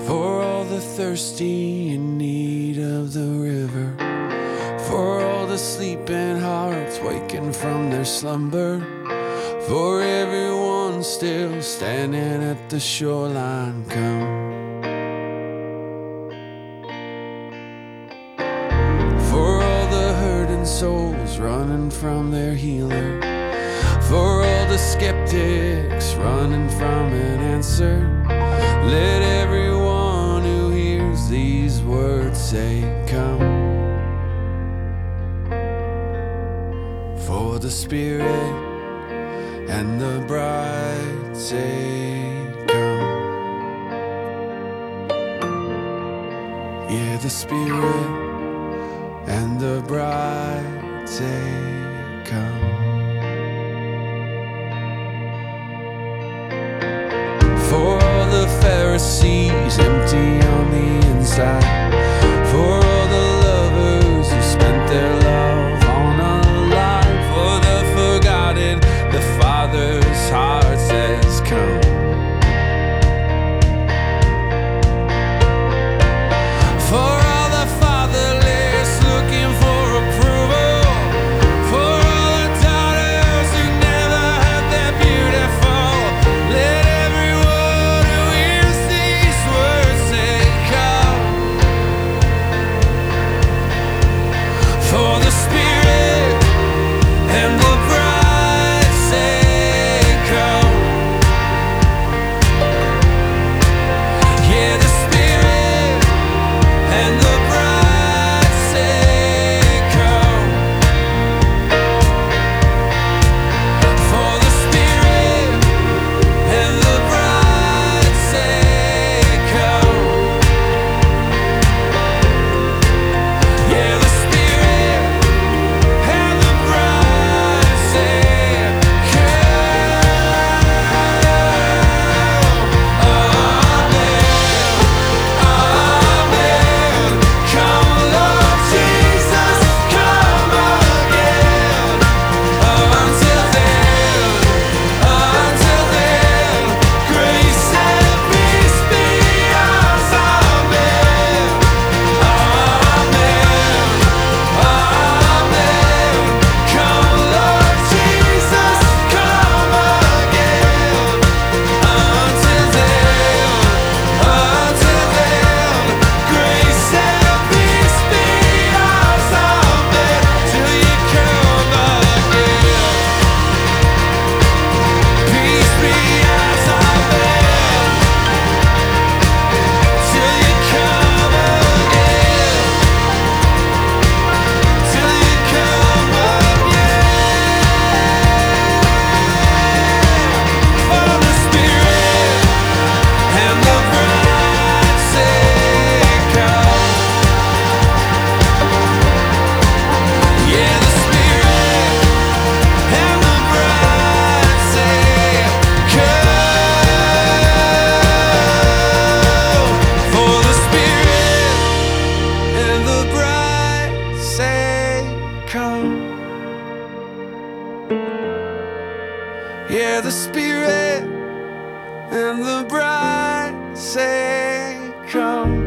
For all the thirsty in need of the river, for all the sleeping hearts waking from their slumber, for everyone still standing at the shoreline, come. For all the hurting souls running from their healer, for all the skeptics running from an answer, let everyone who hears these words say, come. For the Spirit and the bride say, come. Yeah, the Spirit and the bride say, come. For all the Pharisees empty on the inside, for all the lovers who spent their love on a lie, for the forgotten, the Father's heart says, come. For all the fatherless looking for approval, for all the daughters who never had their beautiful, let everyone who hears these words say, come. For the Spirit and the bride say, come. Yeah, the Spirit and the bride say, come. For the Spirit and the bride say, come. Yeah, the Spirit and the bride say, come. Amen, amen. Come, Lord Jesus, come again. Until then, grace and peace be ours. Amen, amen, amen. Come, Lord Jesus, come again. Until then, grace and peace be ours. Amen. Till you come again. Peace be ours. Amen. Till you come again. Till you come again. For the Spirit and the bride say, come. Yeah, the Spirit and the bride say, come. For the Spirit and the bride say, come. Yeah, the Spirit and the bride say, come.